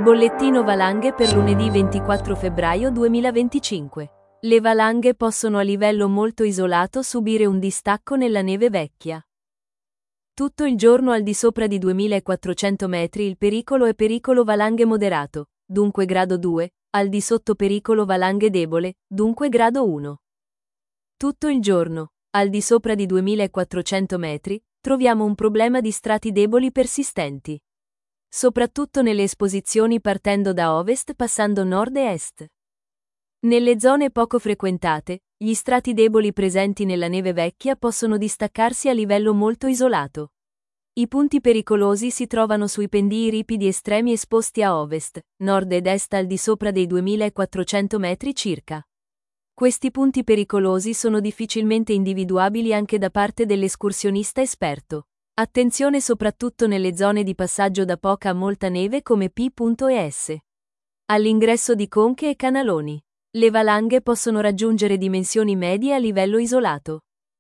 Bollettino valanghe per lunedì 24 febbraio 2025. Le valanghe possono a livello molto isolato subire un distacco nella neve vecchia. Tutto il giorno al di sopra di 2400 metri il pericolo è pericolo valanghe moderato, dunque grado 2, al di sotto pericolo valanghe debole, dunque grado 1. Tutto il giorno, al di sopra di 2400 metri, troviamo un problema di strati deboli persistenti. Soprattutto nelle esposizioni partendo da ovest passando nord e est. Nelle zone poco frequentate, gli strati deboli presenti nella neve vecchia possono distaccarsi a livello molto isolato. I punti pericolosi si trovano sui pendii ripidi estremi esposti a ovest, nord ed est al di sopra dei 2400 metri circa. Questi punti pericolosi sono difficilmente individuabili anche da parte dell'escursionista esperto. Attenzione soprattutto nelle zone di passaggio da poca a molta neve come P. e S. All'ingresso di conche e canaloni. Le valanghe possono raggiungere dimensioni medie a livello isolato.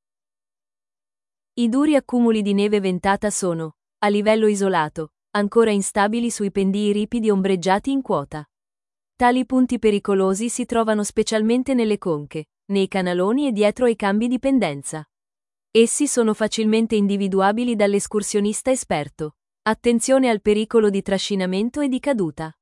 I duri accumuli di neve ventata sono, a livello isolato, ancora instabili sui pendii ripidi ombreggiati in quota. Tali punti pericolosi si trovano specialmente nelle conche, nei canaloni e dietro ai cambi di pendenza. Essi sono facilmente individuabili dall'escursionista esperto. Attenzione al pericolo di trascinamento e di caduta.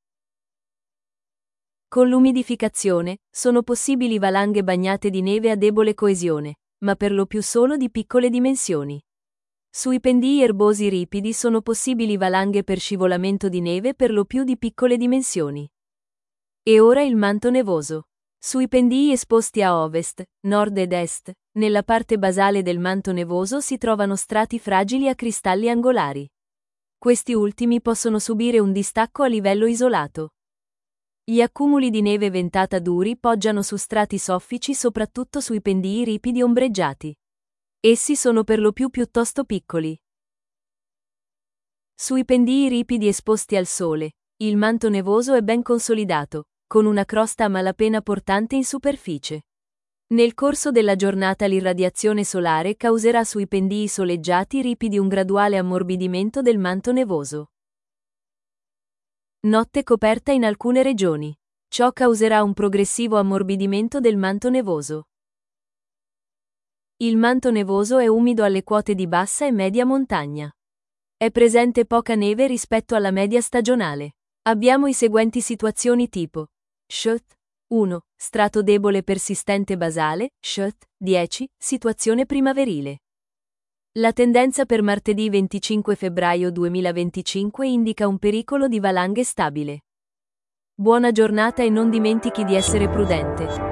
Con l'umidificazione, sono possibili valanghe bagnate di neve a debole coesione, ma per lo più solo di piccole dimensioni. Sui pendii erbosi ripidi sono possibili valanghe per scivolamento di neve per lo più di piccole dimensioni. E ora il manto nevoso. Sui pendii esposti a ovest, nord ed est, nella parte basale del manto nevoso si trovano strati fragili a cristalli angolari. Questi ultimi possono subire un distacco a livello isolato. Gli accumuli di neve ventata duri poggiano su strati soffici soprattutto sui pendii ripidi ombreggiati. Essi sono per lo più piuttosto piccoli. Sui pendii ripidi esposti al sole, il manto nevoso è ben consolidato, con una crosta a malapena portante in superficie. Nel corso della giornata l'irradiazione solare causerà sui pendii soleggiati ripidi un graduale ammorbidimento del manto nevoso. Notte coperta in alcune regioni. Ciò causerà un progressivo ammorbidimento del manto nevoso. Il manto nevoso è umido alle quote di bassa e media montagna. È presente poca neve rispetto alla media stagionale. Abbiamo i seguenti situazioni tipo: Shut 1. Strato debole persistente basale, Shut 10. Situazione primaverile. La tendenza per martedì 25 febbraio 2025 indica un pericolo di valanghe stabile. Buona giornata e non dimentichi di essere prudente.